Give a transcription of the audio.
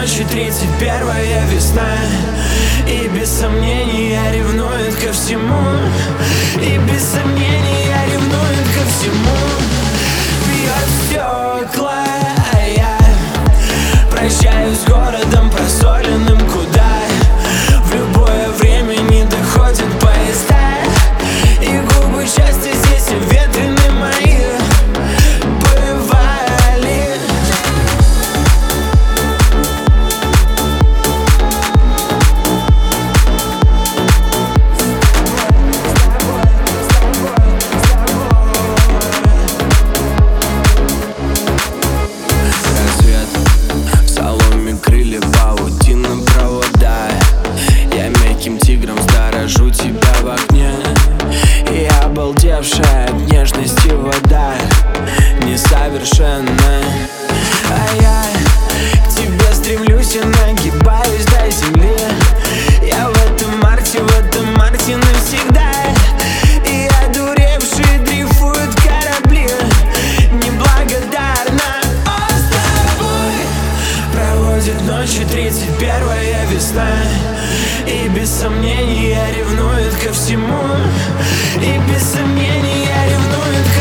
ночи 31-я весна. И без сомнения ревнует ко всему. И без сомнения ревнует ко всему. Бьет стекла, а я прощаюсь с городом просоленным, куда в любое время не доходят поезда. И губы счастья здесь ветрены мои бывали. Рассвет, в соломе крылья, паутина провода. Я мягким тигром сторожу тебя в окне. И обалдевшая от нежности вода несовершенна. А я к тебе стремлюсь и нагибаюсь до земли. Я в этом марте навсегда. И одуревшие дрейфуют корабли. Неблагодарно с тобой проводит ночи 31-я весна. И без сомнения ревнует ко всему. И без сомнения ревнует ко